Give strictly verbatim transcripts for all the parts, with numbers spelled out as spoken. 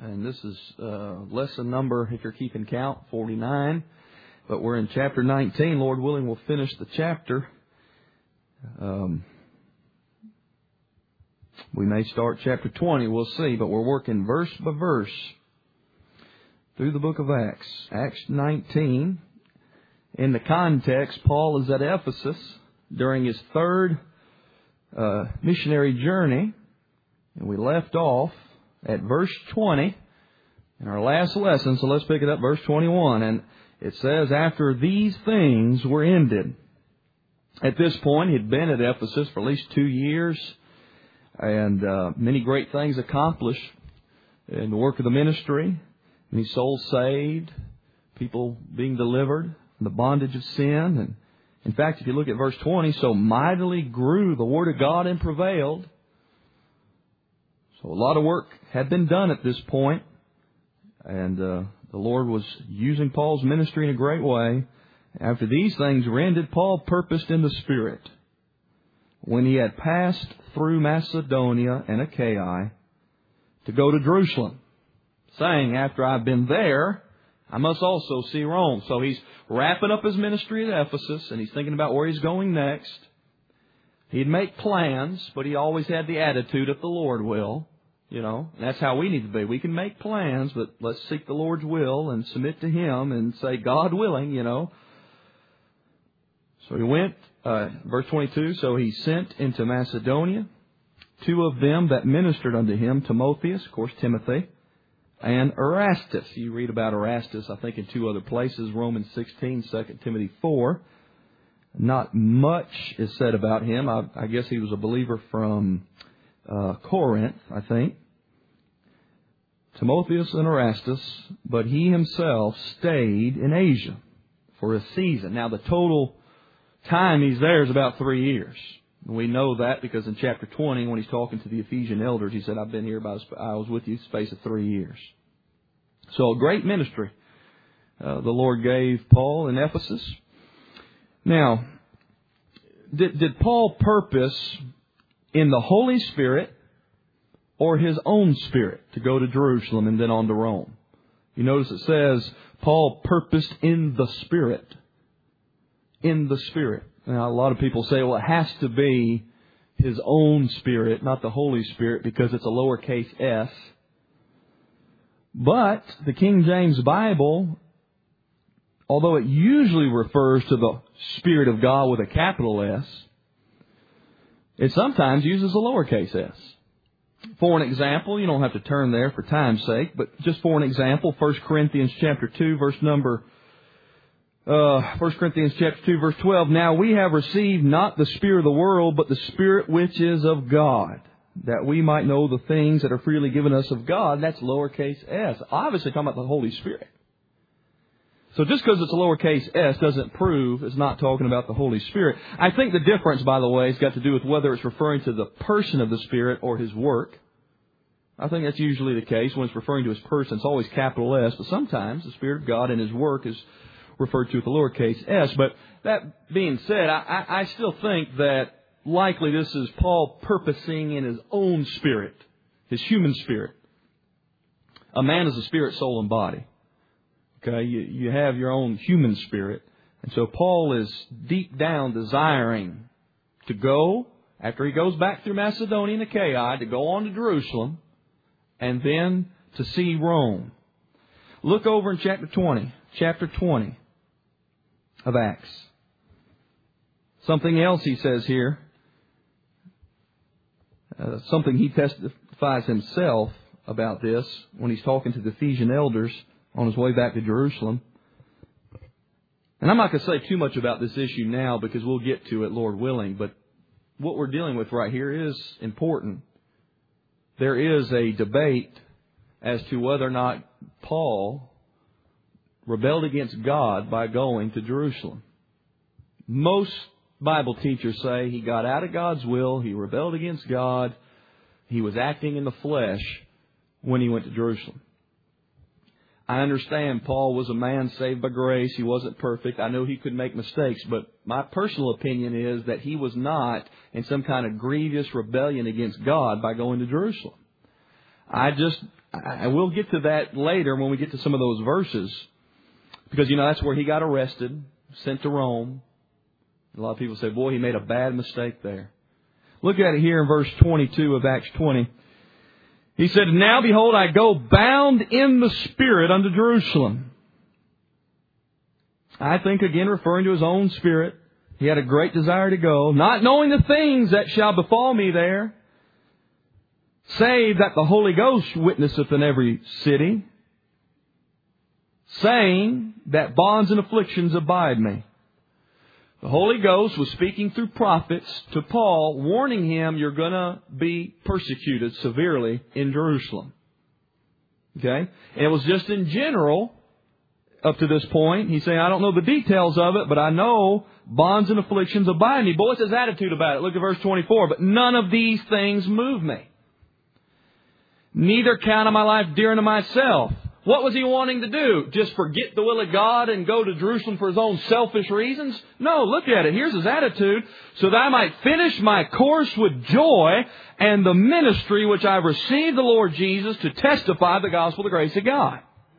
And this is uh, lesson number, if you're keeping count, forty-nine. But we're in chapter nineteen. Lord willing, we'll finish the chapter. Um, we may start chapter twenty, we'll see. But we're working verse by verse through the book of Acts. Acts nineteen. In the context, Paul is at Ephesus during his third uh, missionary journey. And we left off at verse twenty in our last lesson. So let's pick it up, verse twenty-one. And it says, after these things were ended. At this point, he'd been at Ephesus for at least two years. And uh, many great things accomplished in the work of the ministry. Many souls saved. People being delivered from the bondage of sin. And in fact, if you look at verse twenty, so mightily grew the word of God and prevailed. So a lot of work had been done at this point, and uh, the Lord was using Paul's ministry in a great way. After these things were ended, Paul purposed in the Spirit, when he had passed through Macedonia and Achaia, to go to Jerusalem, saying, after I've been there, I must also see Rome. So he's wrapping up his ministry at Ephesus, and he's thinking about where he's going next. He'd make plans, but he always had the attitude, if the Lord will. You know, and that's how we need to be. We can make plans, but let's seek the Lord's will and submit to Him and say, God willing, you know. So he went, uh, verse twenty-two, so he sent into Macedonia two of them that ministered unto him, Timotheus, of course, Timothy, and Erastus. You read about Erastus, I think, in two other places, Romans sixteen, Second Timothy four. Not much is said about him. I, I guess he was a believer from uh, Corinth, I think. Timotheus and Erastus, but he himself stayed in Asia for a season. Now, the total time he's there is about three years. We know that because in chapter twenty, when he's talking to the Ephesian elders, he said, I've been here about, I was with you the space of three years. So a great ministry uh, the Lord gave Paul in Ephesus. Now, did, did Paul purpose in the Holy Spirit or his own spirit to go to Jerusalem and then on to Rome? You notice it says Paul purposed in the Spirit. In the Spirit. Now, a lot of people say, well, it has to be his own Spirit, not the Holy Spirit, because it's a lowercase s. But the King James Bible, although it usually refers to the Spirit of God with a capital S, it sometimes uses a lowercase s. For an example, you don't have to turn there for time's sake, but just for an example, First Corinthians chapter two, verse number, uh, First Corinthians chapter two, verse twelve, now we have received not the spirit of the world, but the Spirit which is of God, that we might know the things that are freely given us of God. That's lowercase s. Obviously talking about the Holy Spirit. So just because it's a lowercase s doesn't prove it's not talking about the Holy Spirit. I think the difference, by the way, has got to do with whether it's referring to the person of the Spirit or His work. I think that's usually the case. When it's referring to His person, it's always capital S. But sometimes the Spirit of God and His work is referred to with the lowercase s. But that being said, I, I still think that likely this is Paul purposing in his own spirit, his human spirit. A man is a spirit, soul, and body. Okay, you, you have your own human spirit. And so Paul is deep down desiring to go, after he goes back through Macedonia and Achaia, to go on to Jerusalem, and then to see Rome. Look over in chapter twenty, chapter twenty of Acts. Something else he says here, uh, something he testifies himself about this when he's talking to the Ephesian elders on his way back to Jerusalem. And I'm not going to say too much about this issue now because we'll get to it, Lord willing. But what we're dealing with right here is important. There is a debate as to whether or not Paul rebelled against God by going to Jerusalem. Most Bible teachers say he got out of God's will, he rebelled against God, he was acting in the flesh when he went to Jerusalem. I understand Paul was a man saved by grace. He wasn't perfect. I know he could make mistakes, but my personal opinion is that he was not in some kind of grievous rebellion against God by going to Jerusalem. I just, I will get to that later when we get to some of those verses. Because, you know, that's where he got arrested, sent to Rome. A lot of people say, boy, he made a bad mistake there. Look at it here in verse twenty-two of Acts twenty. He said, now behold, I go bound in the Spirit unto Jerusalem. I think, again, referring to his own spirit. He had a great desire to go, not knowing the things that shall befall me there, save that the Holy Ghost witnesseth in every city, saying that bonds and afflictions abide me. The Holy Ghost was speaking through prophets to Paul, warning him, you're going to be persecuted severely in Jerusalem. Okay? And it was just in general, up to this point. He's saying, I don't know the details of it, but I know bonds and afflictions abide me. Boy, what's his attitude about it? Look at verse twenty-four. But none of these things move me. Neither count I my life dear unto myself. What was he wanting to do? Just forget the will of God and go to Jerusalem for his own selfish reasons? No, look at it. Here's his attitude. So that I might finish my course with joy and the ministry which I received the Lord Jesus to testify the gospel of the grace of God.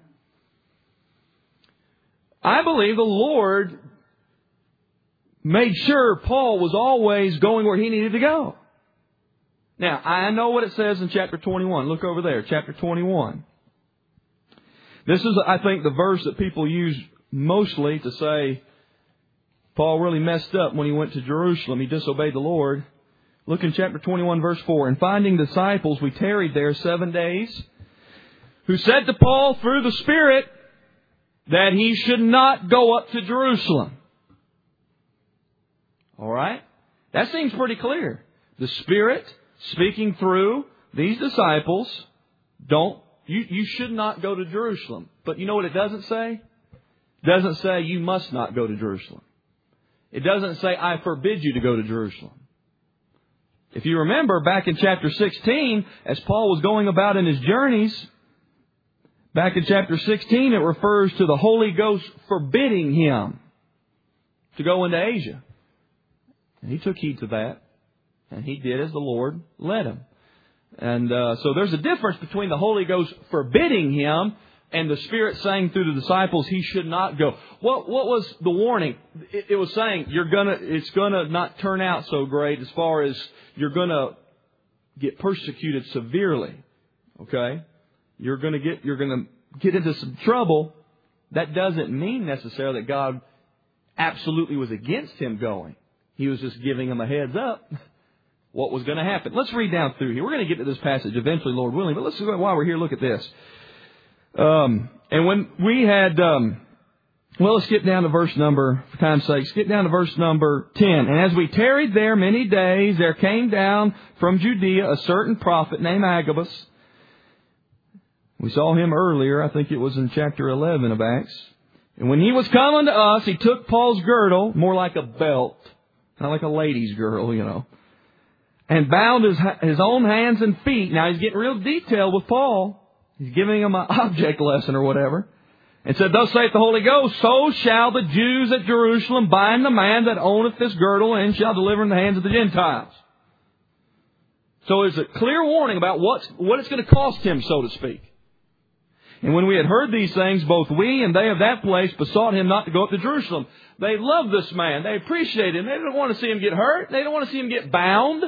I believe the Lord made sure Paul was always going where he needed to go. Now, I know what it says in chapter twenty-one. Look over there, chapter twenty-one. This is, I think, the verse that people use mostly to say Paul really messed up when he went to Jerusalem. He disobeyed the Lord. Look in chapter twenty-one, verse four. And finding disciples, we tarried there seven days, who said to Paul through the Spirit that he should not go up to Jerusalem. All right? That seems pretty clear. The Spirit speaking through these disciples, don't You, you should not go to Jerusalem. But you know what it doesn't say? It doesn't say you must not go to Jerusalem. It doesn't say I forbid you to go to Jerusalem. If you remember back in chapter sixteen, as Paul was going about in his journeys, back in chapter sixteen, it refers to the Holy Ghost forbidding him to go into Asia. And he took heed to that. And he did as the Lord led him. And uh, so there's a difference between the Holy Ghost forbidding him and the Spirit saying through the disciples he should not go. What what was the warning? It, it was saying you're gonna it's gonna not turn out so great as far as you're gonna get persecuted severely. Okay, you're gonna get you're gonna get into some trouble. That doesn't mean necessarily that God absolutely was against him going. He was just giving him a heads up. What was going to happen. Let's read down through here. We're going to get to this passage eventually, Lord willing. But let's while we're here, look at this. Um, and when we had, um, well, let's skip down to verse number, for time's sake, skip down to verse number ten. And as we tarried there many days, there came down from Judea a certain prophet named Agabus. We saw him earlier. I think it was in chapter eleven of Acts. And when he was come unto us, he took Paul's girdle, more like a belt, not like a lady's girdle, you know, and bound his, his own hands and feet. Now, he's getting real detailed with Paul. He's giving him an object lesson or whatever. And said, thus saith the Holy Ghost, so shall the Jews at Jerusalem bind the man that owneth this girdle and shall deliver in the hands of the Gentiles. So there's a clear warning about what's, what it's going to cost him, so to speak. And when we had heard these things, both we and they of that place besought him not to go up to Jerusalem. They loved this man. They appreciated him. They didn't want to see him get hurt. They didn't want to see him get bound.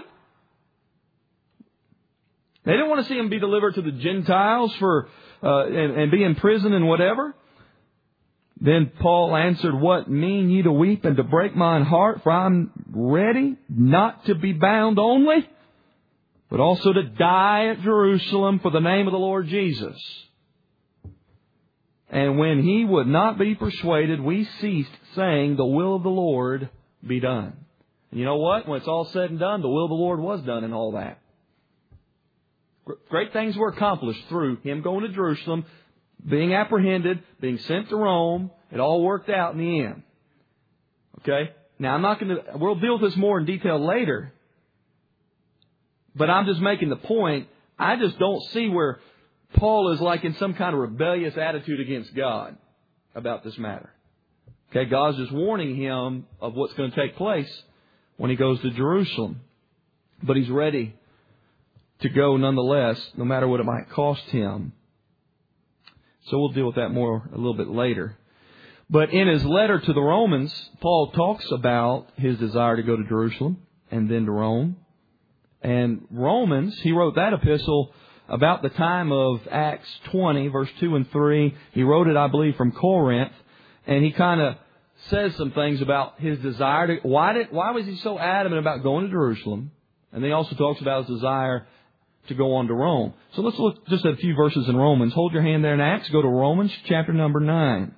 They didn't want to see him be delivered to the Gentiles for uh, and, and be in prison and whatever. Then Paul answered, what mean ye to weep and to break mine heart? For I'm ready not to be bound only, but also to die at Jerusalem for the name of the Lord Jesus. And when he would not be persuaded, we ceased, saying, the will of the Lord be done. And you know what? When it's all said and done, the will of the Lord was done in all that. Great things were accomplished through him going to Jerusalem, being apprehended, being sent to Rome. It all worked out in the end. Okay? Now, I'm not going to... We'll deal with this more in detail later. But I'm just making the point. I just don't see where Paul is like in some kind of rebellious attitude against God about this matter. Okay? God's just warning him of what's going to take place when he goes to Jerusalem. But he's ready to go nonetheless, no matter what it might cost him. So we'll deal with that more a little bit later. But in his letter to the Romans, Paul talks about his desire to go to Jerusalem and then to Rome. And Romans, he wrote that epistle about the time of Acts twenty, verse two and three. He wrote it, I believe, from Corinth. And he kind of says some things about his desire to... Why did? Why was he so adamant about going to Jerusalem? And he also talks about his desire to go on to Rome. So let's look just at a few verses in Romans. Hold your hand there in Acts. Go to Romans chapter number nine.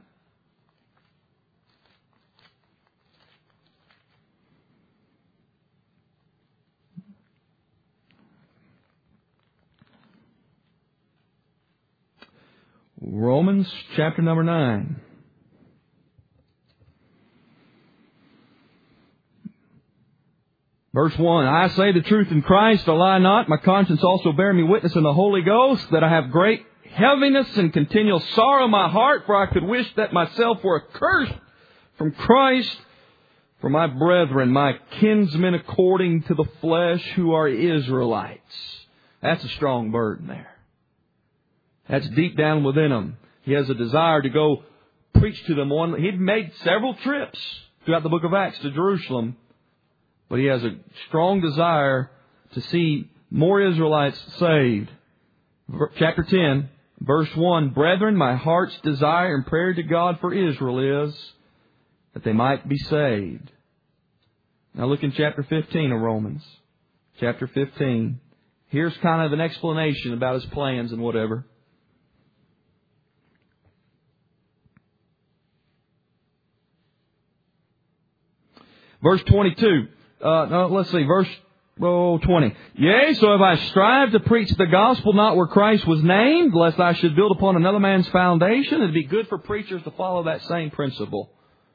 Romans chapter number nine. Verse one, I say the truth in Christ, I lie not. My conscience also bear me witness in the Holy Ghost, that I have great heaviness and continual sorrow in my heart, for I could wish that myself were accursed from Christ for my brethren, my kinsmen according to the flesh, who are Israelites. That's a strong burden there. That's deep down within him. He has a desire to go preach to them. One, he'd made several trips throughout the book of Acts to Jerusalem, but he has a strong desire to see more Israelites saved. Chapter ten, verse one, Brethren, my heart's desire and prayer to God for Israel is that they might be saved. Now look in chapter fifteen of Romans. Chapter fifteen. Here's kind of an explanation about his plans and whatever. Verse twenty-two. Uh, no, let's see. Verse oh, twenty. Yea, so if I strive to preach the gospel not where Christ was named, lest I should build upon another man's foundation, it'd be good for preachers to follow that same principle.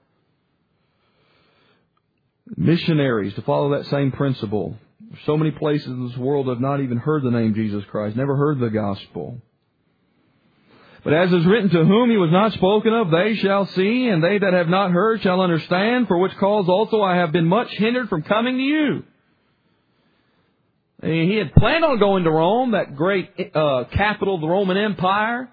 Missionaries to follow that same principle. So many places in this world have not even heard the name Jesus Christ, never heard the gospel. But as is written, to whom he was not spoken of, they shall see, and they that have not heard shall understand, for which cause also I have been much hindered from coming to you. He had planned on going to Rome, that great uh, capital of the Roman Empire.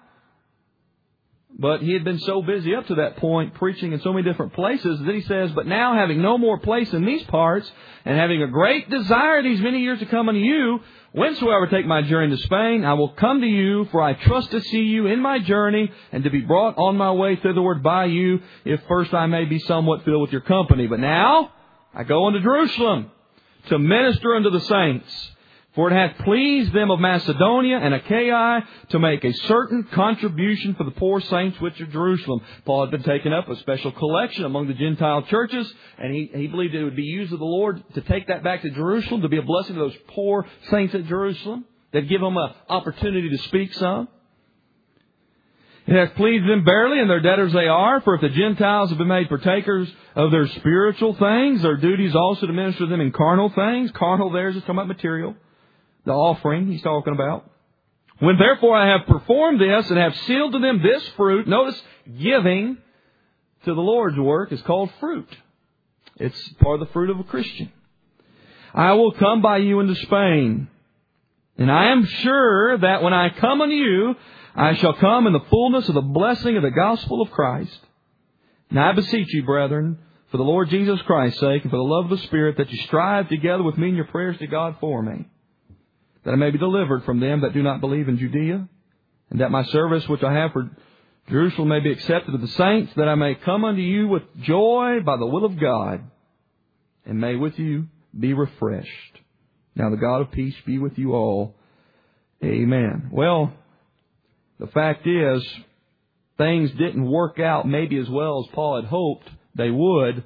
But he had been so busy up to that point, preaching in so many different places, that he says, but now having no more place in these parts, and having a great desire these many years to come unto you, whensoever take my journey to Spain, I will come to you, for I trust to see you in my journey, and to be brought on my way thitherward by you, if first I may be somewhat filled with your company. But now I go unto Jerusalem to minister unto the saints. For it hath pleased them of Macedonia and Achaia to make a certain contribution for the poor saints which are Jerusalem. Paul had been taking up a special collection among the Gentile churches, and he, he believed it would be used of the Lord to take that back to Jerusalem, to be a blessing to those poor saints at Jerusalem. They'd give them an opportunity to speak some. It hath pleased them barely, and their debtors they are. For if the Gentiles have been made partakers of their spiritual things, their duties also to minister to them in carnal things. Carnal there is just talking about material. The offering he's talking about. When therefore I have performed this and have sealed to them this fruit, notice giving to the Lord's work is called fruit. It's part of the fruit of a Christian. I will come by you into Spain. And I am sure that when I come unto you, I shall come in the fullness of the blessing of the gospel of Christ. Now I beseech you, brethren, for the Lord Jesus Christ's sake and for the love of the Spirit, that you strive together with me in your prayers to God for me, that I may be delivered from them that do not believe in Judea, and that my service which I have for Jerusalem may be accepted of the saints, that I may come unto you with joy by the will of God, and may with you be refreshed. Now the God of peace be with you all. Amen. Well, the fact is, things didn't work out maybe as well as Paul had hoped they would,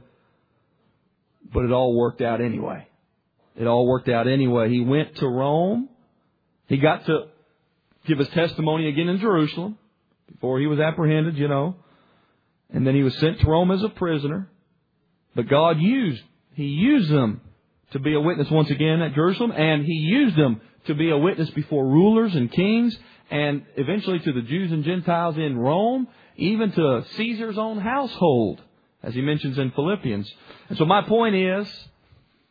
but it all worked out anyway. It all worked out anyway. He went to Rome. He got to give his testimony again in Jerusalem before he was apprehended, you know. And then he was sent to Rome as a prisoner. But God used, He used him to be a witness once again at Jerusalem. And He used him to be a witness before rulers and kings. And eventually to the Jews and Gentiles in Rome. Even to Caesar's own household, as he mentions in Philippians. And so my point is,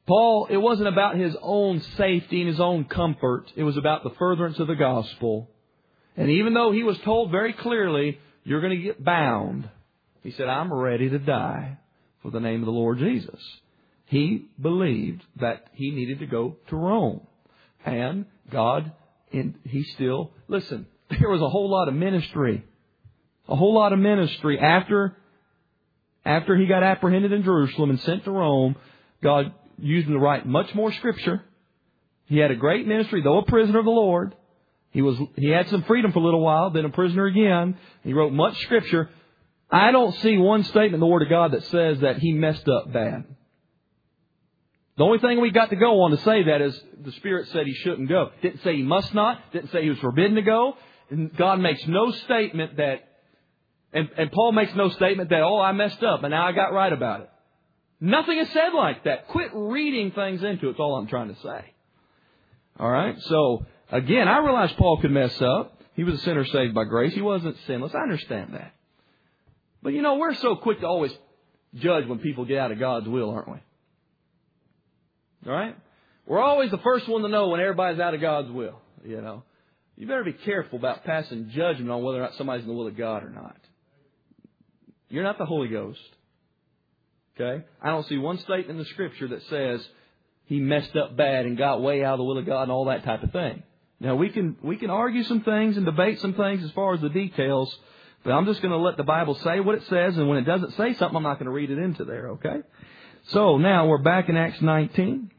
Paul, it wasn't about his own safety and his own comfort. It was about the furtherance of the gospel. And even though he was told very clearly, you're going to get bound, he said, I'm ready to die for the name of the Lord Jesus. He believed that he needed to go to Rome. And God, and he still, listen, there was a whole lot of ministry. A whole lot of ministry after, after he got apprehended in Jerusalem and sent to Rome. God used him to write much more Scripture. He had a great ministry, though a prisoner of the Lord. He was he had some freedom for a little while, then a prisoner again. He wrote much Scripture. I don't see one statement in the Word of God that says that he messed up bad. The only thing we got to go on to say that is the Spirit said he shouldn't go. Didn't say he must not. Didn't say he was forbidden to go. And God makes no statement that, and, and Paul makes no statement that, oh, I messed up and now I got right about it. Nothing is said like that. Quit reading things into it. That's all I'm trying to say. All right? So, again, I realize Paul could mess up. He was a sinner saved by grace. He wasn't sinless. I understand that. But, you know, we're so quick to always judge when people get out of God's will, aren't we? All right? We're always the first one to know when everybody's out of God's will, you know. You better be careful about passing judgment on whether or not somebody's in the will of God or not. You're not the Holy Ghost. Okay? I don't see one statement in the Scripture that says he messed up bad and got way out of the will of God and all that type of thing. Now, we can we can argue some things and debate some things as far as the details, but I'm just going to let the Bible say what it says, and when it doesn't say something, I'm not going to read it into there, okay? So, now we're back in Acts nineteen.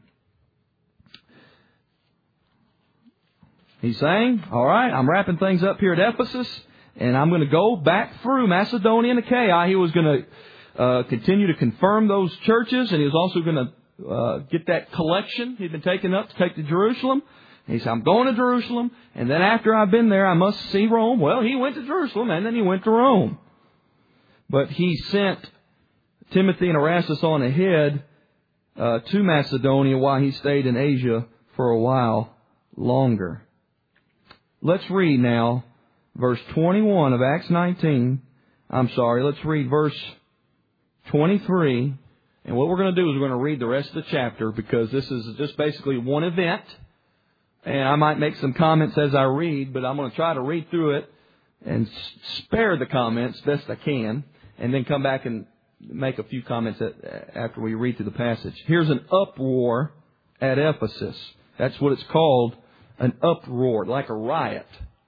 He's saying, all right, I'm wrapping things up here at Ephesus, and I'm going to go back through Macedonia and Achaia. He was going to Uh, continue to confirm those churches, and he was also going to uh, get that collection he'd been taken up to take to Jerusalem. And he said, I'm going to Jerusalem, and then after I've been there, I must see Rome. Well, he went to Jerusalem, and then he went to Rome. But he sent Timothy and Erastus on ahead uh, to Macedonia while he stayed in Asia for a while longer. Let's read now verse twenty-one of Acts nineteen. I'm sorry, let's read verse twenty-three, and what we're going to do is we're going to read the rest of the chapter because this is just basically one event, and I might make some comments as I read, but I'm going to try to read through it and spare the comments best I can, and then come back and make a few comments after we read through the passage. Here's an uproar at Ephesus. That's what it's called, an uproar, like a riot.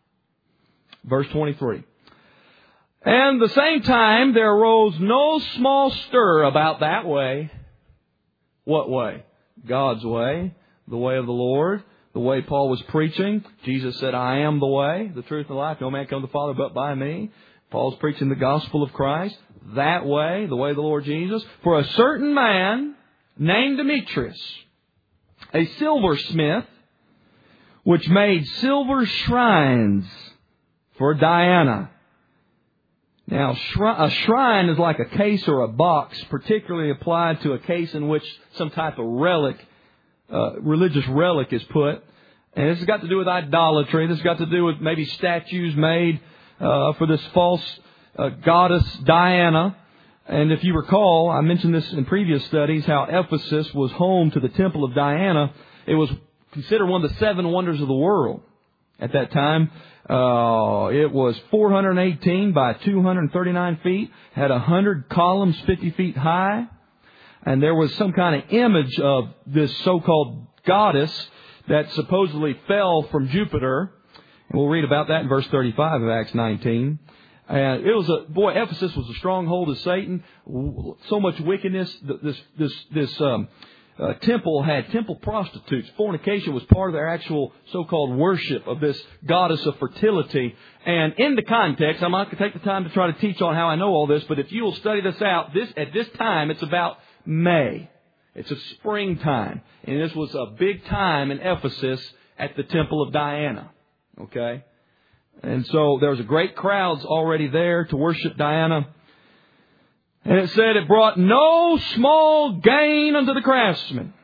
Verse twenty-three. And the same time, there arose no small stir about that way. What way? God's way, the way of the Lord, the way Paul was preaching. Jesus said, I am the way, the truth, and the life. No man come to the Father but by me. Paul's preaching the gospel of Christ. That way, the way of the Lord Jesus. For a certain man named Demetrius, a silversmith, which made silver shrines for Diana. Now, a shrine is like a case or a box, particularly applied to a case in which some type of relic, uh, religious relic is put. And this has got to do with idolatry. This has got to do with maybe statues made uh, for this false uh, goddess Diana. And if you recall, I mentioned this in previous studies, how Ephesus was home to the temple of Diana. It was considered one of the seven wonders of the world at that time. Uh, it was four hundred eighteen by two hundred thirty-nine feet, had one hundred columns fifty feet high, and there was some kind of image of this so-called goddess that supposedly fell from Jupiter. And we'll read about that in verse thirty-five of Acts nineteen. And it was a, boy, Ephesus was a stronghold of Satan. So much wickedness. This, this, this, um, Uh, temple had temple prostitutes. Fornication was part of their actual so-called worship of this goddess of fertility. And in the context, I'm not going to take the time to try to teach on how I know all this, but if you will study this out, this at this time, it's about May. It's a springtime. And this was a big time in Ephesus at the temple of Diana. Okay? And so there was a great crowds already there to worship Diana. And it said it brought no small gain unto the craftsmen.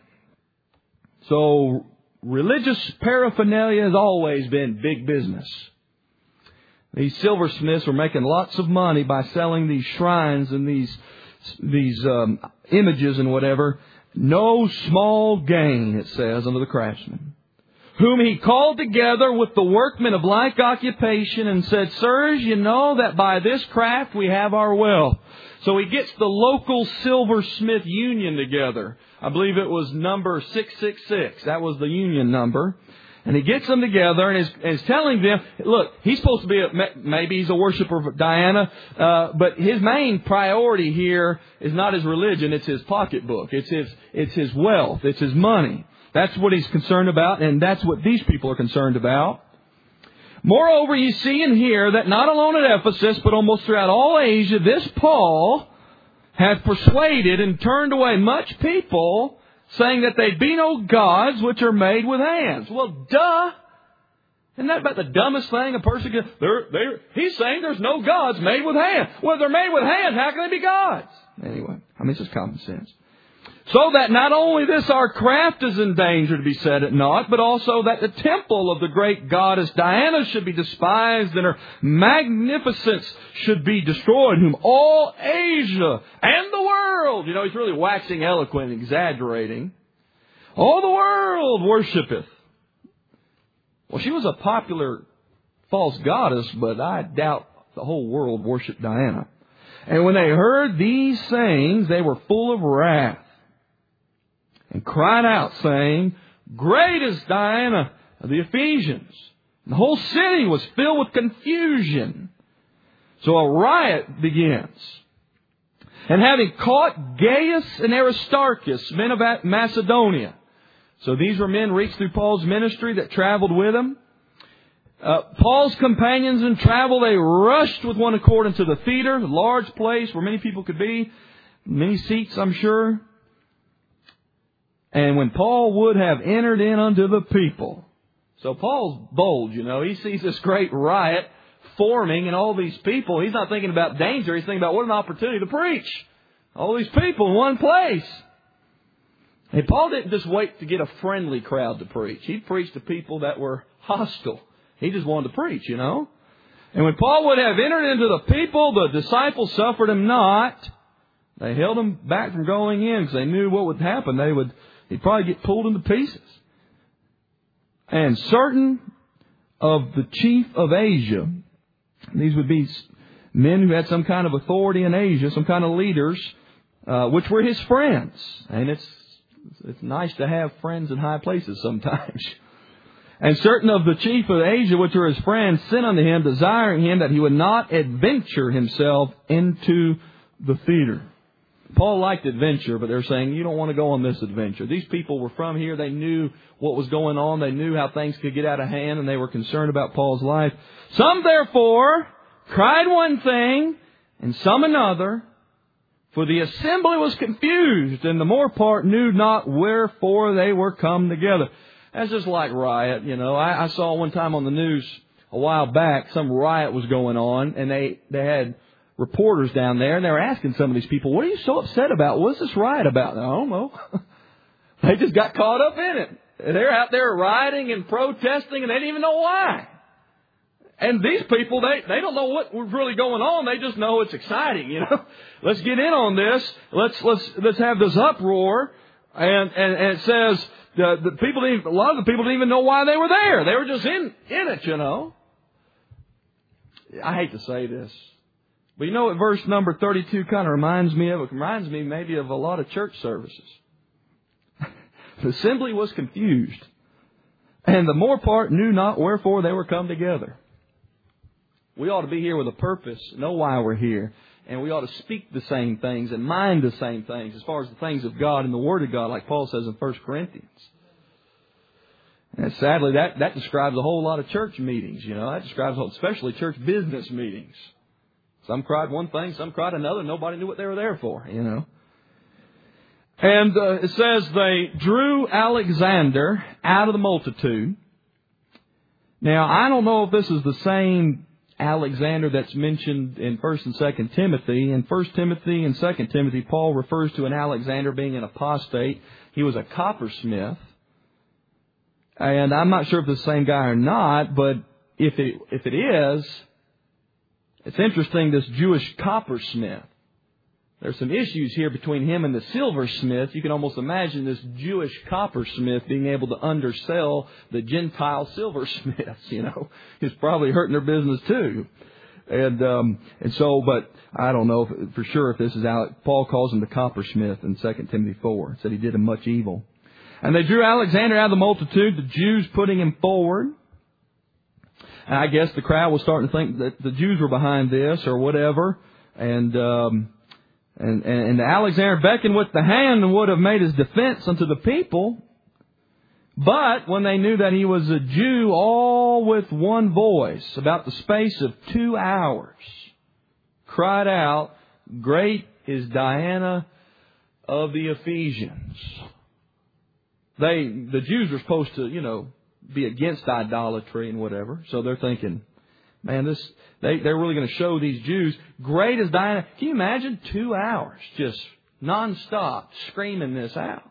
So religious paraphernalia has always been big business. These silversmiths were making lots of money by selling these shrines and these these um, images and whatever. no small gain, it says, unto the craftsman, whom he called together with the workmen of like occupation and said, Sirs, you know that by this craft we have our wealth. So he gets the local silversmith union together. I believe it was number six six six. That was the union number. And he gets them together and is, and is telling them, look, he's supposed to be, a, maybe he's a worshiper of Diana, uh, but his main priority here is not his religion, it's his pocketbook. It's his, it's his wealth. It's his money. That's what he's concerned about, and that's what these people are concerned about. Moreover, you see and hear that not alone at Ephesus, but almost throughout all Asia, this Paul hath persuaded and turned away much people, saying that they be no gods which are made with hands. Well, duh! Isn't that about the dumbest thing a person can... They're, they're, he's saying there's no gods made with hands. Well, if they're made with hands, how can they be gods? Anyway, I mean, it's just common sense. So that not only this our craft is in danger to be set at naught, but also that the temple of the great goddess Diana should be despised and her magnificence should be destroyed, whom all Asia and the world, you know, he's really waxing eloquent and exaggerating, all the world worshipeth. Well, she was a popular false goddess, but I doubt the whole world worshipped Diana. And when they heard these sayings, they were full of wrath, and cried out, saying, Great is Diana of the Ephesians. And the whole city was filled with confusion. So a riot begins. And having caught Gaius and Aristarchus, men of Macedonia. So these were men reached through Paul's ministry that traveled with him. Uh, Paul's companions in travel, they rushed with one accord into the theater, a large place where many people could be. Many seats, I'm sure. And when Paul would have entered in unto the people. So Paul's bold, you know. He sees this great riot forming and all these people. He's not thinking about danger. He's thinking about what an opportunity to preach. All these people in one place. And Paul didn't just wait to get a friendly crowd to preach. He preached to people that were hostile. He just wanted to preach, you know. And when Paul would have entered into the people, the disciples suffered him not. They held him back from going in because they knew what would happen. They would... He'd probably get pulled into pieces. And certain of the chief of Asia, these would be men who had some kind of authority in Asia, some kind of leaders, uh, which were his friends. And it's it's nice to have friends in high places sometimes. And certain of the chief of Asia, which were his friends, sent unto him, desiring him that he would not adventure himself into the theater. Paul liked adventure, but they're saying, you don't want to go on this adventure. These people were from here. They knew what was going on. They knew how things could get out of hand, and they were concerned about Paul's life. Some, therefore, cried one thing, and some another, for the assembly was confused, and the more part knew not wherefore they were come together. That's just like riot, you know. I, I saw one time on the news a while back, some riot was going on, and they, they had reporters down there, and they were asking some of these people, what are you so upset about? What's this riot about? I don't know. They just got caught up in it. They're out there rioting and protesting, and they didn't even know why. And these people, they, they don't know what was really going on. They just know it's exciting, you know. Let's get in on this. Let's let's let's have this uproar. And and, and it says the, the people didn't, a lot of the people didn't even know why they were there. They were just in in it, you know. I hate to say this. But you know what verse number thirty-two kind of reminds me of? It reminds me maybe of a lot of church services. The assembly was confused, and the more part knew not wherefore they were come together. We ought to be here with a purpose, know why we're here, and we ought to speak the same things and mind the same things as far as the things of God and the Word of God, like Paul says in First Corinthians. And sadly, that, that describes a whole lot of church meetings, you know. That describes especially church business meetings. Some cried one thing, some cried another. Nobody knew what they were there for, you know. And uh, it says they drew Alexander out of the multitude. Now, I don't know if this is the same Alexander that's mentioned in First and Second Timothy. In First Timothy and Second Timothy, Paul refers to an Alexander being an apostate. He was a coppersmith. And I'm not sure if it's the same guy or not, but if it, if it is, it's interesting, this Jewish coppersmith. There's some issues here between him and the silversmith. You can almost imagine this Jewish coppersmith being able to undersell the Gentile silversmiths, you know. He's probably hurting their business too. And um, and so, but I don't know if, for sure if this is out. Paul calls him the coppersmith in Second Timothy four. Said he did him much evil. And they drew Alexander out of the multitude, the Jews putting him forward. And I guess the crowd was starting to think that the Jews were behind this or whatever. And... Um, And, and, and Alexander beckoned with the hand and would have made his defense unto the people. But when they knew that he was a Jew, all with one voice, about the space of two hours, cried out, "Great is Diana of the Ephesians." They, the Jews were supposed to, you know, be against idolatry and whatever. So they're thinking, man, this they, they're really going to show these Jews. Great as Diana. Can you imagine two hours just nonstop screaming this out?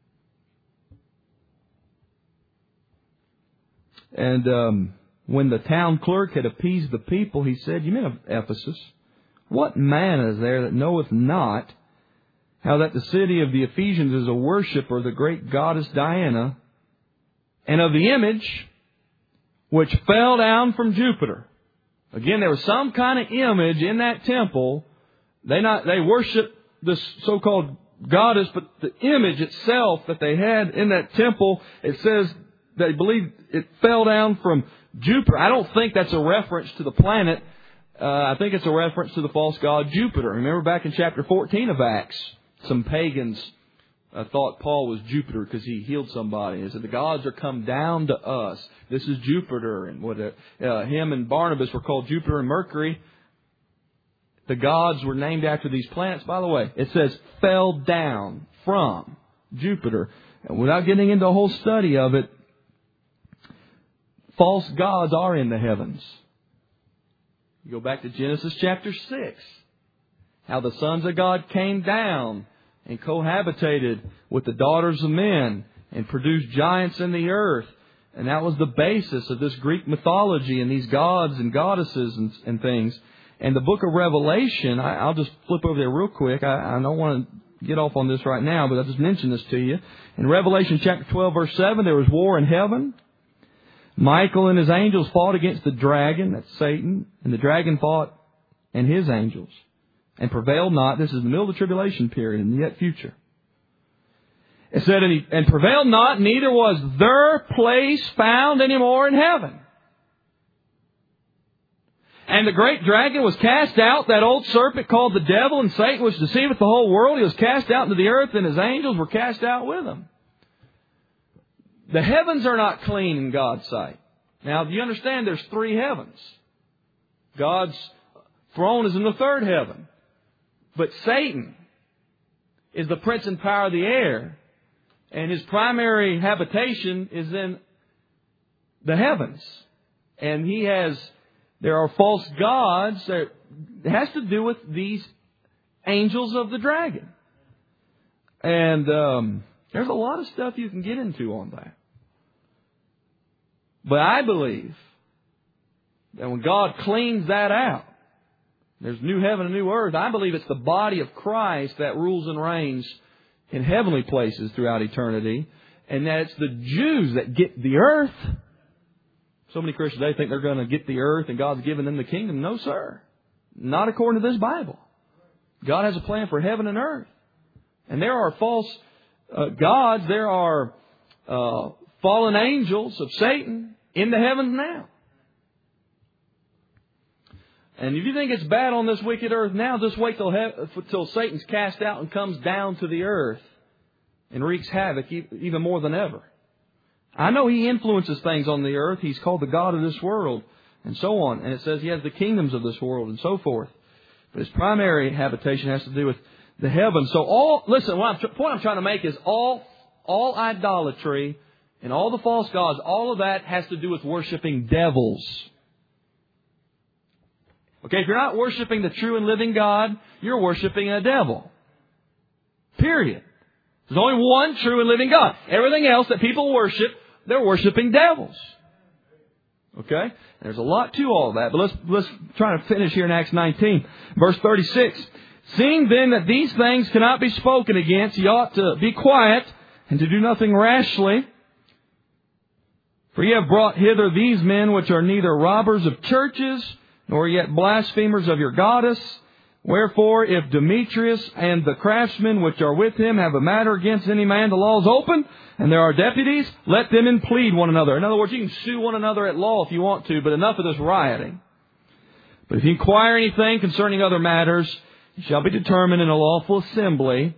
And um, when the town clerk had appeased the people, he said, "You men of Ephesus, what man is there that knoweth not how that the city of the Ephesians is a worshipper of the great goddess Diana, and of the image which fell down from Jupiter?" Again, there was some kind of image in that temple. They not they worshiped this so-called goddess, but the image itself that they had in that temple, it says they believed it fell down from Jupiter. I don't think that's a reference to the planet. Uh, I think it's a reference to the false god Jupiter. Remember back in chapter fourteen of Acts, some pagans uh, thought Paul was Jupiter because he healed somebody. He said, "The gods are come down to us. This is Jupiter." And what uh, him and Barnabas were called Jupiter and Mercury. The gods were named after these planets. By the way, it says fell down from Jupiter. And without getting into a whole study of it, false gods are in the heavens. You go back to Genesis chapter six. How the sons of God came down and cohabitated with the daughters of men and produced giants in the earth. And that was the basis of this Greek mythology and these gods and goddesses and, and things. And the book of Revelation, I, I'll just flip over there real quick. I, I don't want to get off on this right now, but I'll just mention this to you. In Revelation chapter twelve, verse seven, there was war in heaven. Michael and his angels fought against the dragon, that's Satan, and the dragon fought and his angels, and prevailed not. This is the middle of the tribulation period in the yet future. It said, and, he, and prevailed not, neither was their place found any more in heaven. And the great dragon was cast out, that old serpent called the devil and Satan, which deceiveth the whole world. He was cast out into the earth, and his angels were cast out with him. The heavens are not clean in God's sight. Now, do you understand there's three heavens? God's throne is in the third heaven. But Satan is the prince and power of the air. And his primary habitation is in the heavens. And he has, there are false gods. There, it has to do with these angels of the dragon. And um, there's a lot of stuff you can get into on that. But I believe that when God cleans that out, there's new heaven and new earth. I believe it's the body of Christ that rules and reigns in heavenly places throughout eternity. And that it's the Jews that get the earth. So many Christians, they think they're going to get the earth and God's given them the kingdom. No, sir. Not according to this Bible. God has a plan for heaven and earth. And there are false uh, gods. There are uh, fallen angels of Satan in the heavens now. And if you think it's bad on this wicked earth now, just wait till, he- till Satan's cast out and comes down to the earth and wreaks havoc even more than ever. I know he influences things on the earth. He's called the God of this world and so on. And it says he has the kingdoms of this world and so forth. But his primary habitation has to do with the heavens. So all, listen, what I'm, the point I'm trying to make is all, all idolatry and all the false gods, all of that has to do with worshiping devils. Okay, if you're not worshiping the true and living God, you're worshiping a devil. Period. There's only one true and living God. Everything else that people worship, they're worshiping devils. Okay? There's a lot to all that, but let's let's try to finish here in Acts nineteen. Verse thirty-six Seeing then that these things cannot be spoken against, ye ought to be quiet, and to do nothing rashly. For ye have brought hither these men which are neither robbers of churches, nor yet blasphemers of your goddess. Wherefore, if Demetrius and the craftsmen which are with him have a matter against any man, the law is open, and there are deputies, let them implead one another. In other words, you can sue one another at law if you want to, but enough of this rioting. But if you inquire anything concerning other matters, it shall be determined in a lawful assembly.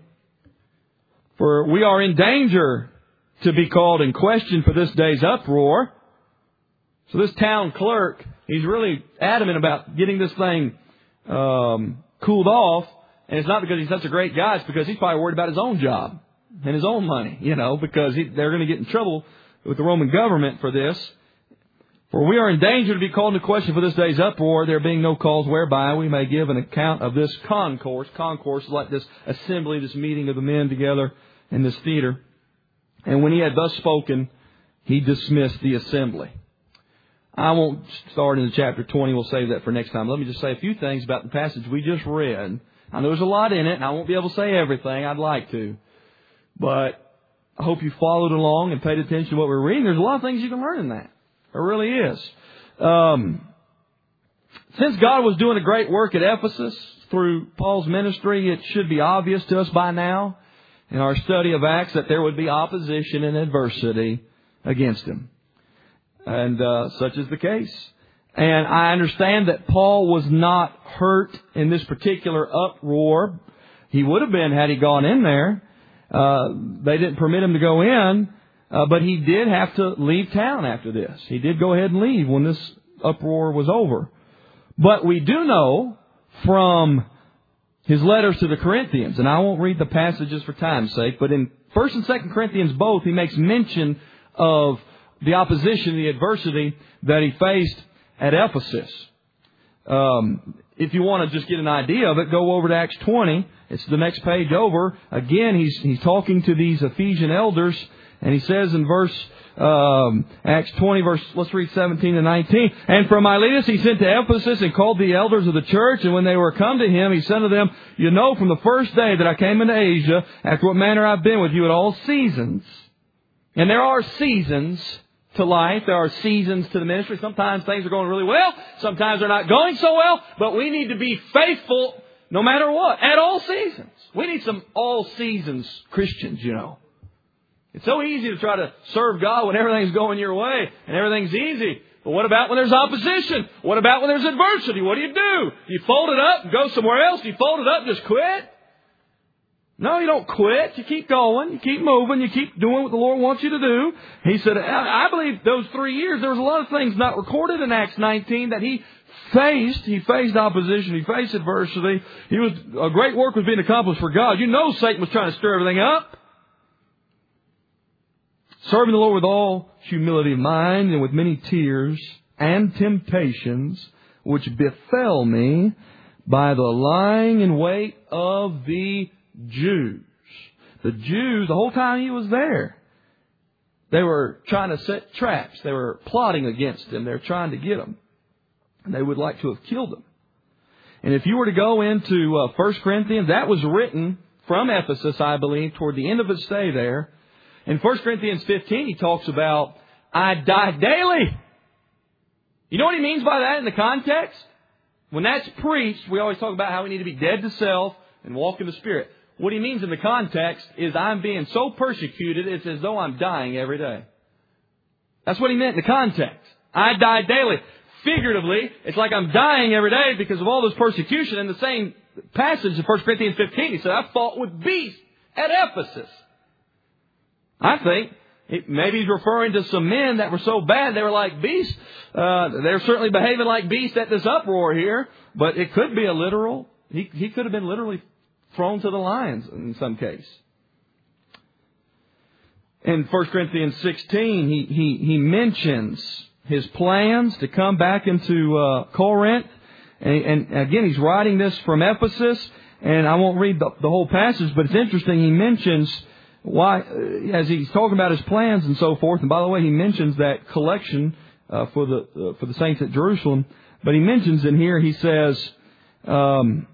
For we are in danger to be called in question for this day's uproar. So this town clerk, he's really adamant about getting this thing um, cooled off. And it's not because he's such a great guy. It's because he's probably worried about his own job and his own money, you know, because he, they're going to get in trouble with the Roman government for this. For we are in danger to be called into question for this day's uproar, there being no cause whereby we may give an account of this concourse. Concourse is like this assembly, this meeting of the men together in this theater. And when he had thus spoken, he dismissed the assembly. I won't start into chapter twenty. We'll save that for next time. Let me just say a few things about the passage we just read. I know there's a lot in it, and I won't be able to say everything. I'd like to. But I hope you followed along and paid attention to what we're reading. There's a lot of things you can learn in that. There really is. Um, since God was doing a great work at Ephesus through Paul's ministry, it should be obvious to us by now in our study of Acts that there would be opposition and adversity against him. And uh, such is the case. And I understand that Paul was not hurt in this particular uproar. He would have been had he gone in there. Uh, they didn't permit him to go in, uh, but he did have to leave town after this. He did go ahead and leave when this uproar was over. But we do know from his letters to the Corinthians, and I won't read the passages for time's sake, but in First and Second Corinthians both, he makes mention of the opposition, the adversity that he faced at Ephesus. Um, if you want to just get an idea of it, go over to Acts twenty. It's the next page over. Again, he's he's talking to these Ephesian elders, and he says in verse um, Acts twenty, verse let's read seventeen and nineteen. And from Miletus he sent to Ephesus and called the elders of the church. And when they were come to him, he said to them, "You know from the first day that I came into Asia, after what manner I've been with you at all seasons." And there are seasons to life. There are seasons to the ministry. Sometimes things are going really well. Sometimes they're not going so well. But we need to be faithful no matter what, at all seasons. We need some all seasons Christians, you know. It's so easy to try to serve God when everything's going your way and everything's easy. But what about when there's opposition? What about when there's adversity? What do you do? You fold it up and go somewhere else? You fold it up and just quit? No, you don't quit. You keep going. You keep moving. You keep doing what the Lord wants you to do. He said, I believe those three years, there was a lot of things not recorded in Acts nineteen that he faced. He faced opposition. He faced adversity. He was a great work was being accomplished for God. You know Satan was trying to stir everything up. Serving the Lord with all humility of mind and with many tears and temptations, which befell me by the lying in wait of the Jews. The Jews, the whole time he was there, they were trying to set traps. They were plotting against him. They were trying to get him. And they would like to have killed him. And if you were to go into uh, First Corinthians, that was written from Ephesus, I believe, toward the end of his stay there. In First Corinthians fifteen, he talks about, I die daily. You know what he means by that in the context? When that's preached, we always talk about how we need to be dead to self and walk in the Spirit. What he means in the context is I'm being so persecuted, it's as though I'm dying every day. That's what he meant in the context. I die daily. Figuratively, it's like I'm dying every day because of all this persecution. In the same passage in First Corinthians fifteen, he said, I fought with beasts at Ephesus. I think it, maybe he's referring to some men that were so bad they were like beasts. Uh, they're certainly behaving like beasts at this uproar here, but it could be a literal. He, he could have been literally thrown to the lions in some case. In First Corinthians sixteen, he, he, he mentions his plans to come back into uh, Corinth. And, and again, he's writing this from Ephesus. And I won't read the, the whole passage, but it's interesting. He mentions why, as he's talking about his plans and so forth. And by the way, he mentions that collection uh, for the uh, for the saints at Jerusalem. But he mentions in here, he says, um,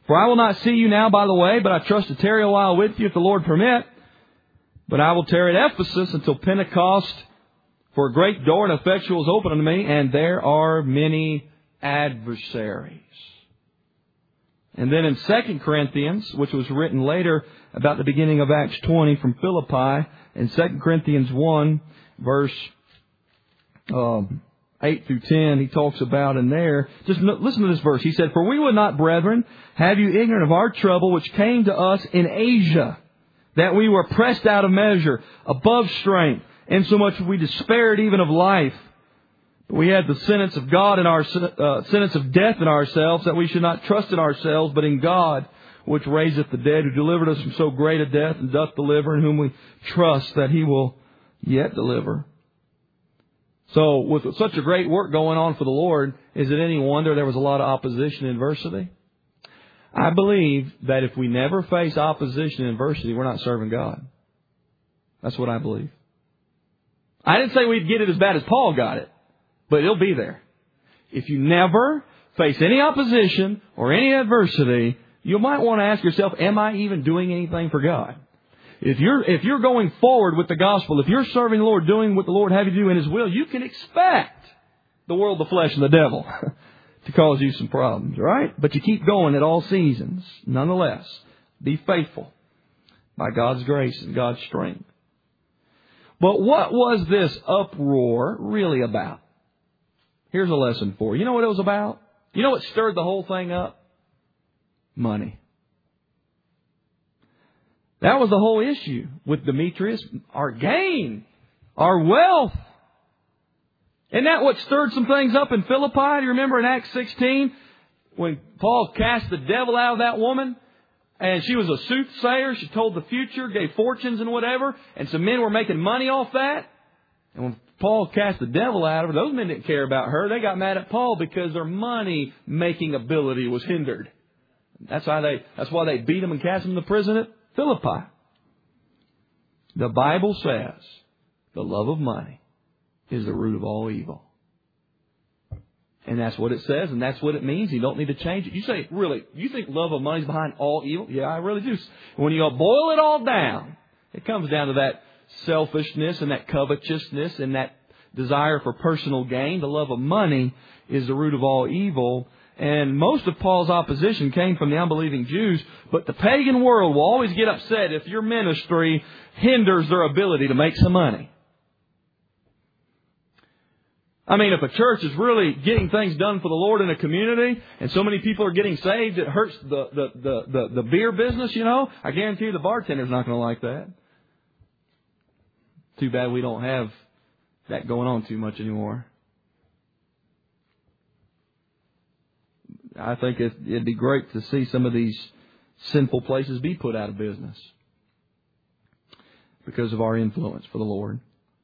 For I will not see you now by the way, but I trust to tarry a while with you if the Lord permit. But I will tarry at Ephesus until Pentecost, for a great door and effectual is open unto me, and there are many adversaries. And then in Second Corinthians, which was written later about the beginning of Acts twenty from Philippi, in Second Corinthians one, verse um, eight through ten, he talks about in there, just listen to this verse. He said, For we would not, brethren, have you ignorant of our trouble which came to us in Asia, that we were pressed out of measure, above strength, insomuch we despaired even of life. But we had the sentence of God in our uh, sentence of death in ourselves, that we should not trust in ourselves, but in God, which raiseth the dead, who delivered us from so great a death, and doth deliver, in whom we trust that He will yet deliver. So, with such a great work going on for the Lord, is it any wonder there was a lot of opposition and adversity? I believe that if we never face opposition and adversity, we're not serving God. That's what I believe. I didn't say we'd get it as bad as Paul got it, but it'll be there. If you never face any opposition or any adversity, you might want to ask yourself, am I even doing anything for God? If you're, if you're going forward with the gospel, if you're serving the Lord, doing what the Lord have you do in His will, you can expect the world, the flesh, and the devil to cause you some problems, right? But you keep going at all seasons. Nonetheless, be faithful by God's grace and God's strength. But what was this uproar really about? Here's a lesson for you. You know what it was about? You know what stirred the whole thing up? Money. That was the whole issue with Demetrius. Our gain, our wealth. Isn't that what stirred some things up in Philippi? Do you remember in Acts sixteen when Paul cast the devil out of that woman? And she was a soothsayer. She told the future, gave fortunes and whatever. And some men were making money off that. And when Paul cast the devil out of her, those men didn't care about her. They got mad at Paul because their money-making ability was hindered. That's why they, that's why they beat him and cast him in the prison at Philippi. The Bible says the love of money is the root of all evil. And that's what it says, and that's what it means. You don't need to change it. You say, really, you think love of money is behind all evil? Yeah, I really do. When you boil it all down, it comes down to that selfishness and that covetousness and that desire for personal gain. The love of money is the root of all evil. And most of Paul's opposition came from the unbelieving Jews. But the pagan world will always get upset if your ministry hinders their ability to make some money. I mean, if a church is really getting things done for the Lord in a community and so many people are getting saved, it hurts the, the, the, the, the beer business, you know. I guarantee you the bartender's not going to like that. Too bad we don't have that going on too much anymore. I think it, it'd be great to see some of these sinful places be put out of business because of our influence for the Lord.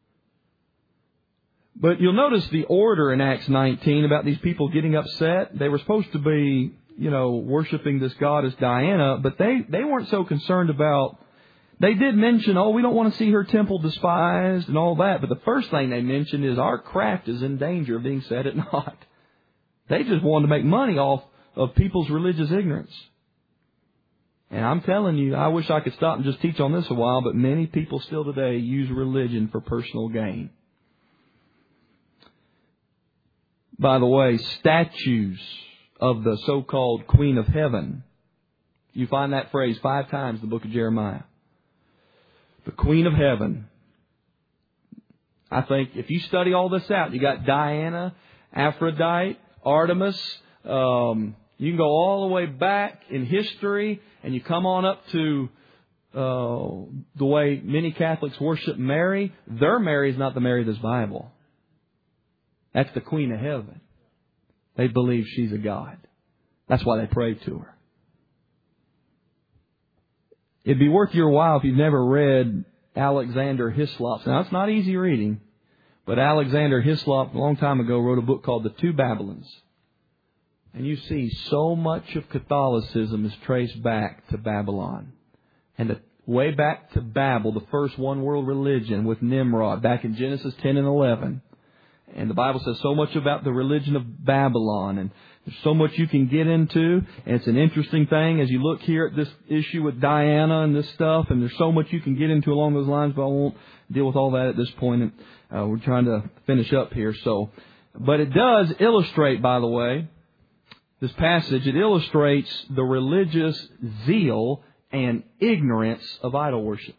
But you'll notice the order in Acts nineteen about these people getting upset. They were supposed to be, you know, worshiping this goddess Diana, but they, they weren't so concerned about... They did mention, oh, we don't want to see her temple despised and all that. But the first thing they mentioned is our craft is in danger of being set at naught. They just wanted to make money off of people's religious ignorance. And I'm telling you, I wish I could stop and just teach on this a while, but many people still today use religion for personal gain. By the way, statues of the so-called Queen of Heaven. You find that phrase five times in the book of Jeremiah. The Queen of Heaven. I think if you study all this out, you got Diana, Aphrodite, Artemis. Um, you can go all the way back in history, and you come on up to uh, the way many Catholics worship Mary. Their Mary is not the Mary of this Bible. That's the Queen of Heaven. They believe she's a god. That's why they pray to her. It'd be worth your while if you've never read Alexander Hislop's. Now, it's not easy reading, but Alexander Hislop, a long time ago, wrote a book called The Two Babylons. And you see so much of Catholicism is traced back to Babylon. And the way back to Babel, the first one world religion with Nimrod, back in Genesis ten and eleven. And the Bible says so much about the religion of Babylon and There's so much you can get into, and it's an interesting thing as you look here at this issue with Diana and this stuff, and there's so much you can get into along those lines, but I won't deal with all that at this point. And, uh, we're trying to finish up here. So, but it does illustrate, by the way, this passage, it illustrates the religious zeal and ignorance of idol worshippers.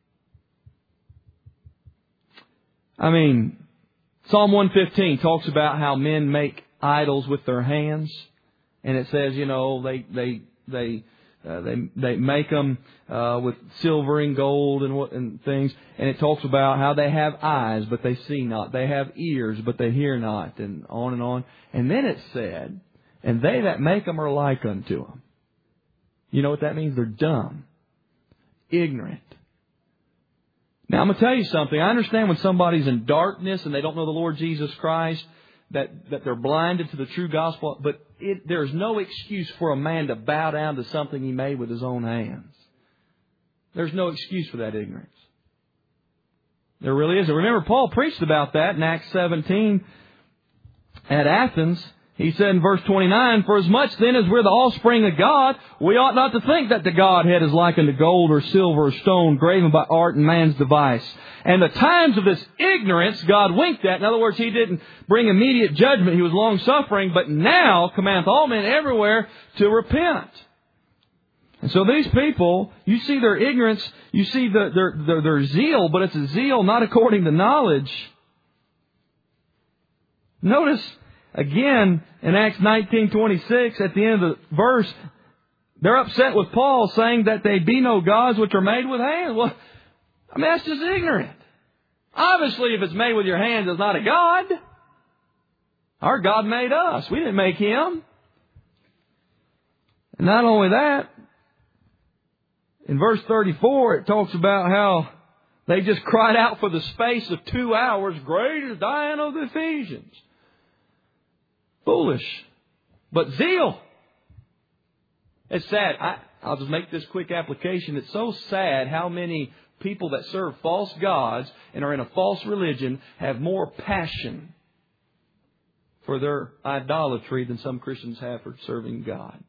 I mean, Psalm one fifteen talks about how men make idols with their hands, and it says, you know, they they they uh, they they make them uh, with silver and gold and what and things, and it talks about how they have eyes but they see not, they have ears but they hear not, and on and on. And then it said, and they that make them are like unto them. You know what that means? They're dumb, ignorant. Now, I'm going to tell you something. I understand when somebody's in darkness and they don't know the Lord Jesus Christ, that, that they're blinded to the true gospel. But it, there's no excuse for a man to bow down to something he made with his own hands. There's no excuse for that ignorance. There really isn't. Remember, Paul preached about that in Acts seventeen at Athens. He said in verse twenty-nine, for as much then as we're the offspring of God, we ought not to think that the Godhead is likened to gold or silver or stone graven by art and man's device. And the times of this ignorance God winked at. In other words, He didn't bring immediate judgment. He was long-suffering, but now commandeth all men everywhere to repent. And so these people, you see their ignorance, you see the, their, their, their zeal, but it's a zeal not according to knowledge. Notice, again, in Acts nineteen twenty-six, at the end of the verse, they're upset with Paul, saying that they be no gods which are made with hands. Well, I mean, that's just ignorant. Obviously, if it's made with your hands, it's not a god. Our God made us. We didn't make Him. And not only that, in verse thirty-four, it talks about how they just cried out for the space of two hours, great is Diana of the Ephesians. Foolish. But zeal. It's sad. I, I'll just make this quick application. It's so sad how many people that serve false gods and are in a false religion have more passion for their idolatry than some Christians have for serving God.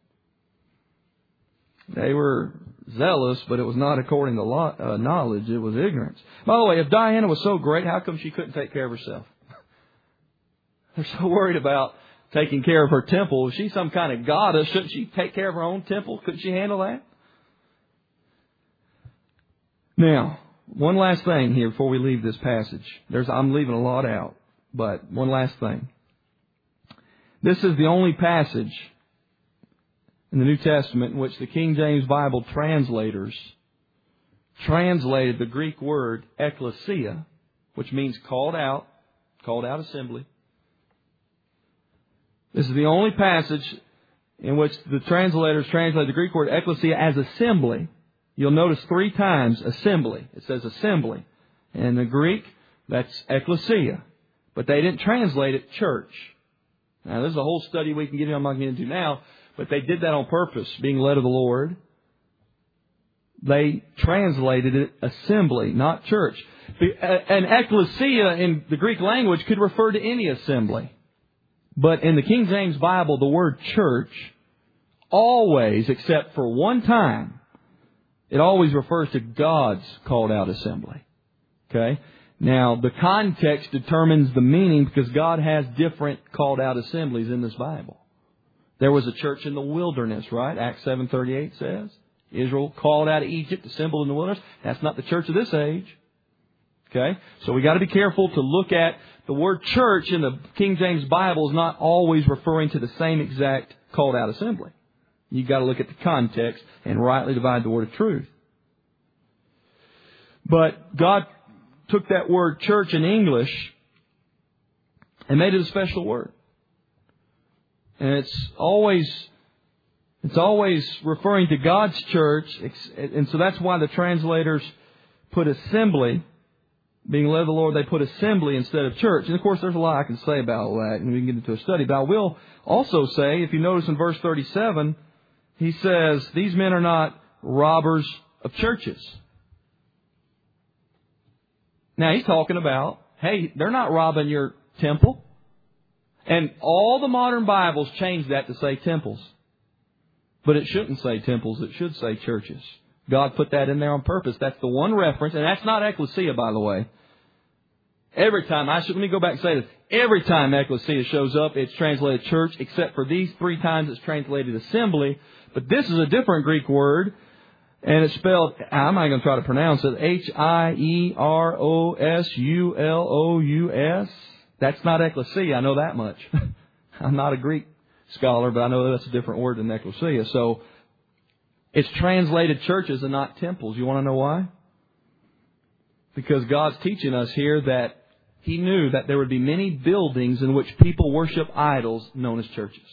They were zealous, but it was not according to lo- uh, knowledge. It was ignorance. By the way, if Diana was so great, how come she couldn't take care of herself? They're so worried about taking care of her temple. If she's some kind of goddess, shouldn't she take care of her own temple? Couldn't she handle that? Now, one last thing here before we leave this passage. There's, I'm leaving a lot out, but one last thing. This is the only passage in the New Testament in which the King James Bible translators translated the Greek word ekklesia, which means called out, called out assembly. This is the only passage in which the translators translate the Greek word ekklesia as assembly. You'll notice three times assembly. It says assembly. And in the Greek, that's ekklesia. But they didn't translate it church. Now, there's a whole study we can get into, I'm not getting into now, but they did that on purpose, being led of the Lord. They translated it assembly, not church. An ekklesia in the Greek language could refer to any assembly. But in the King James Bible, the word church always, except for one time, it always refers to God's called out assembly. Okay? Now, the context determines the meaning because God has different called out assemblies in this Bible. There was a church in the wilderness, right? Acts seven thirty-eight says. Israel called out of Egypt, assembled in the wilderness. That's not the church of this age. Okay? So we got to be careful to look at the word church in the King James Bible is not always referring to the same exact called out assembly. You've got to look at the context and rightly divide the word of truth. But God took that word church in English and made it a special word. And it's always, it's always referring to God's church. And so that's why the translators put assembly. Being led of the Lord, they put assembly instead of church. And of course, there's a lot I can say about all that, and we can get into a study. But I will also say, if you notice in verse thirty-seven, he says, these men are not robbers of churches. Now, he's talking about, hey, they're not robbing your temple. And all the modern Bibles change that to say temples. But it shouldn't say temples. It should say churches. God put that in there on purpose. That's the one reference. And that's not ecclesia, by the way. Every time, I should, let me go back and say this. Every time ecclesia shows up, it's translated church, except for these three times it's translated assembly. But this is a different Greek word. And it's spelled, I'm not going to try to pronounce it, H I E R O S U L O U S. That's not ecclesia, I know that much. I'm not a Greek scholar, but I know that's a different word than ecclesia. So it's translated churches and not temples. You want to know why? Because God's teaching us here that He knew that there would be many buildings in which people worship idols known as churches.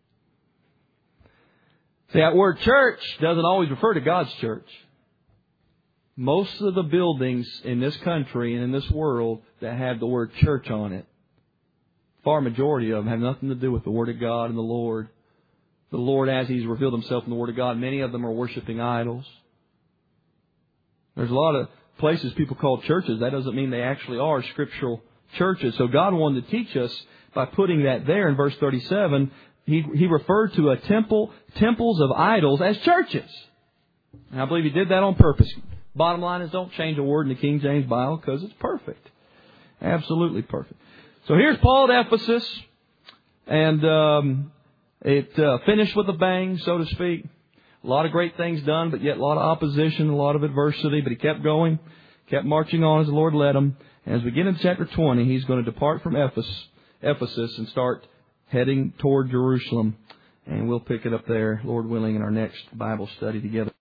See, that word church doesn't always refer to God's church. Most of the buildings in this country and in this world that have the word church on it, far majority of them have nothing to do with the Word of God and the Lord. The Lord, as He's revealed Himself in the Word of God, many of them are worshiping idols. There's a lot of places people call churches. That doesn't mean they actually are scriptural churches. So God wanted to teach us by putting that there in verse thirty-seven. He, he referred to a temple, temples of idols as churches. And I believe He did that on purpose. Bottom line is, don't change a word in the King James Bible because it's perfect. Absolutely perfect. So here's Paul at Ephesus. And um, it uh, finished with a bang, so to speak. A lot of great things done, but yet a lot of opposition, a lot of adversity. But he kept going, kept marching on as the Lord led him. And as we get into chapter twenty, he's going to depart from Ephesus, Ephesus and start heading toward Jerusalem. And we'll pick it up there, Lord willing, in our next Bible study together.